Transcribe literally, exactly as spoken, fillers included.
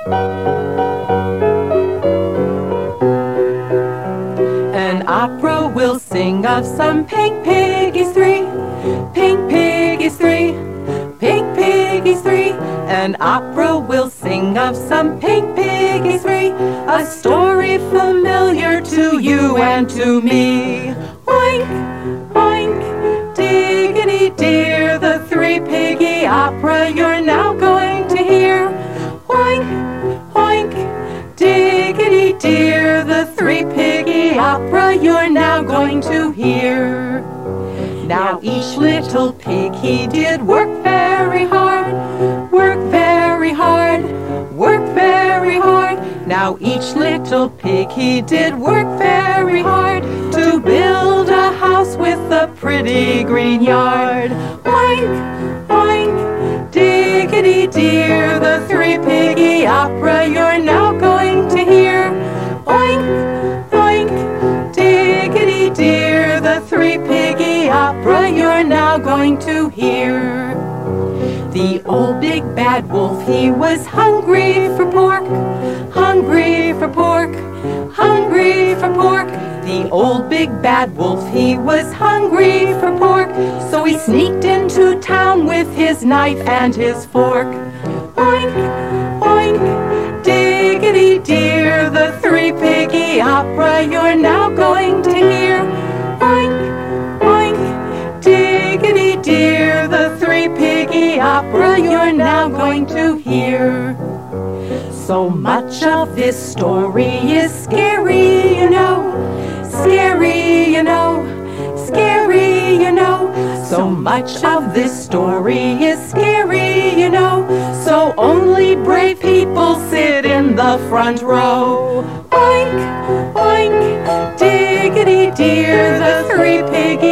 An opera will sing of some pink piggies three, pink piggies three, pink piggies three. An opera will sing of some pink piggies three, a story familiar to you and to me. Oink, oink, diggity dear, the three piggy opera you're now going to hear. Oink, oink, diggity dear, the three piggy opera you're now going to hear. Now each little pig, he did work very hard, work very hard, work very hard. Now each little pig, he did work very hard to build a house with a pretty green yard. Oink, oink, diggity dear, the three piggy opera you're now going to hear. Oink, oink, diggity dear, the three piggy opera you're now going to hear. The old big bad wolf, he was hungry for pork, hungry for pork, hungry for pork. The old big bad wolf, he was hungry for pork, so he sneaked into town with his knife and his fork. Oink, oink, diggity dear, the three piggy opera you're now going to hear. Oink, oink, diggity dear, the three piggy opera you're now going to hear. So much of this story is scary, you know, scary, you know, scary, you know. So much of this story is scary, you know, so only brave people sit in the front row. Oink, oink, diggity dear, the three piggy